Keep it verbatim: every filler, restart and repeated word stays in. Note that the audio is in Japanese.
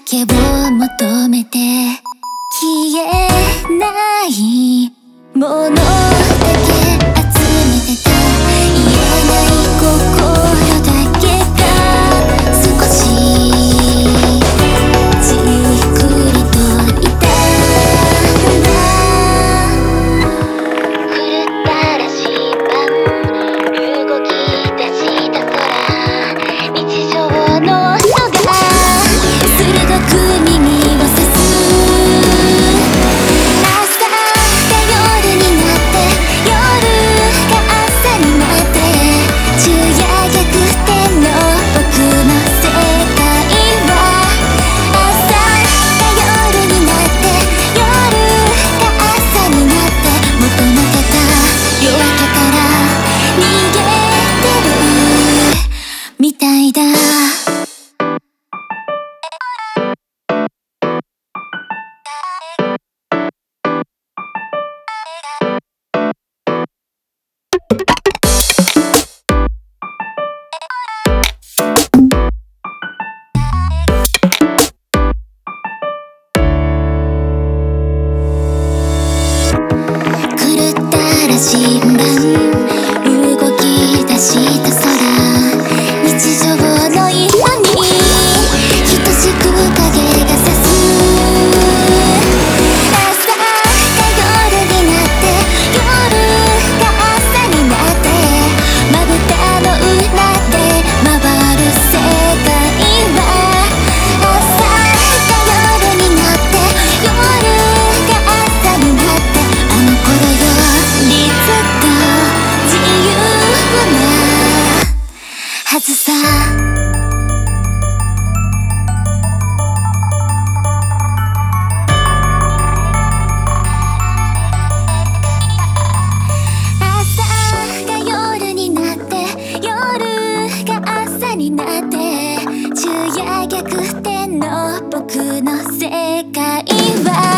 けを求めて消えないものだけ集めてた言えない心だけが少しじっくりといたんだ。狂ったらしい晩動き出した空日常の人が鋭く耳をさす朝が夜になって夜が朝になって昼夜逆転の僕の世界は朝が夜になって夜が朝になって求めてた夜明けから逃げてるみたいだ。狂ったらしい晩動き出した空日常の色に等しく影が差す朝が夜になって夜が朝になってまぶたの裏で回る世界は朝が夜になって夜が朝になってあの頃よりずっと自由なはずさ。朝が夜になって夜が朝になって昼夜逆転の僕の世界は